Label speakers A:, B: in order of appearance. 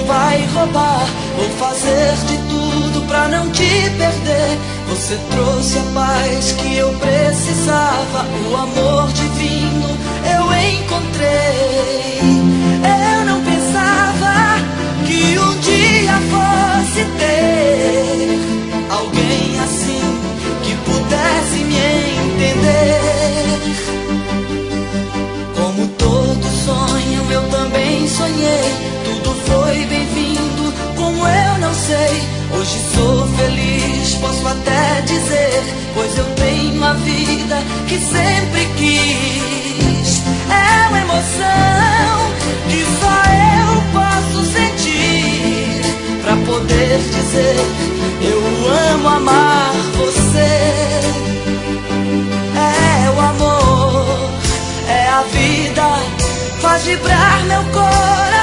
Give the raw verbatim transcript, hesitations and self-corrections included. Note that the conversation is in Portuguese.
A: vai roubar. Vou fazer de tudo pra não te perder. Você trouxe a paz que eu precisava. O amor divino eu encontrei. Eu não pensava que um dia fosse ter alguém assim que pudesse me entender. Como todo sonho eu também sonhei. Tudo foi bem-vindo, como eu não sei. Hoje sou feliz, posso até dizer, pois eu tenho a vida que sempre quis. É uma emoção que só eu posso sentir, pra poder dizer eu amo amar você. É o amor, é a vida, faz vibrar meu coração.